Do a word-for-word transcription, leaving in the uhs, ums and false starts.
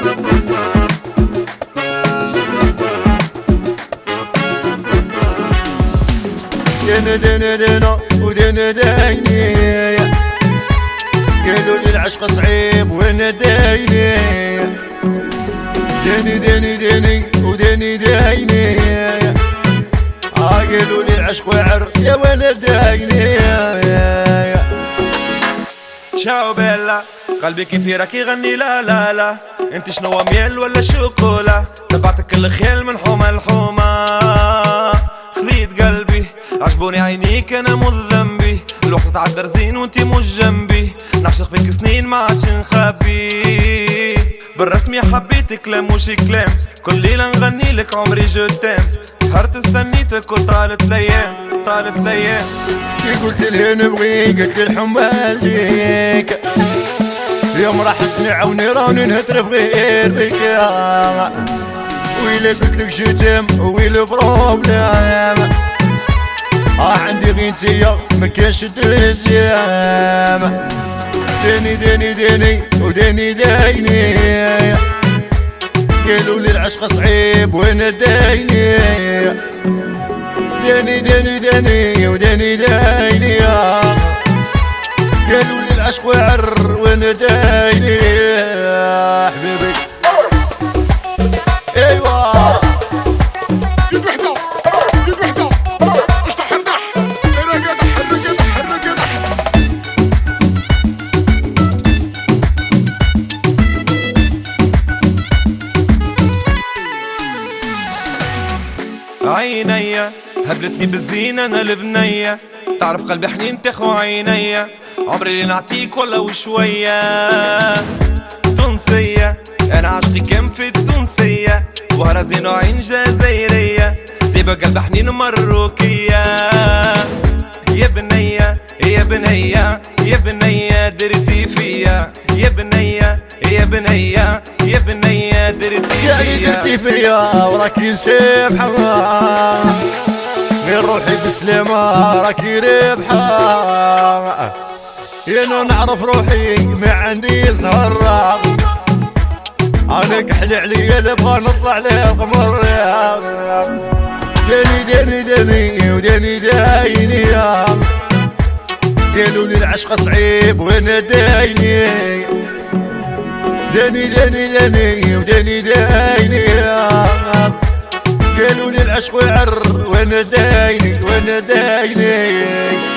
دنا دنا دنا ودنا دايني قالوا لي العشق صعيب وانا دايني داني داني داني وداني دايني قالوا لي العشق وعر يا وانا دايني. تشاو بيلا قلبي كيف يراك يغني لا لا لا انت شنو ميل ولا شوكولا تبعتك الخيال من حومة لحومة خذيت قلبي عجبوني عينيك انا مذ ذنبي الوقت تعدى رزين وانتي مش جنبي نعشق فيك سنين ما عادش نخبي بالرسمي حبيتك لا مش كلام كل ليلة نغني لك عمري جو تام سهرت استنيتك وطالت الايام طالت الايام كي قلت لها نبغي قلت الحمال ليك يوم راح اسمع ونيراني نهتر في غير بك ويلي قلت لك شتم ويلي بروبلام اه عندي غير انتيا مكاش تلزام داني داني داني وداني دايني قالوا لي العشق صعيب وانا دايني داني داني داني وداني دايني قالوا لي العشق وعر وانا دايني حبيبي ايوا زيد وحده زيد وحده اشطح حردح انا قادح حرق قادح حرق قادح عينيا هبلتني بالزينة انا البنية تعرف قلبي حنين تخو عينيا عمري اللي نعطيك ولا وشوية تونسية انا عشقي كم في التونسية وهرزين وعين جزائرية طيبة قلب حنين مروكية يا بنية يا بنية يا بنية درتي فيا يا بنية يا بنية يا بنية درتي فيا يا درتي فيا وراكي سابحة غير روحي بسلامة راكي رابحة يا نعرف روحي ما عندي زهرة انا كحل عليا نبغى نطلع للقمر داني داني داني وداني دايني قالوا لي العشق صعيب وانا دايني داني داني داني وداني دايني قالوا لي العشق وعر وانا دايني وانا دايني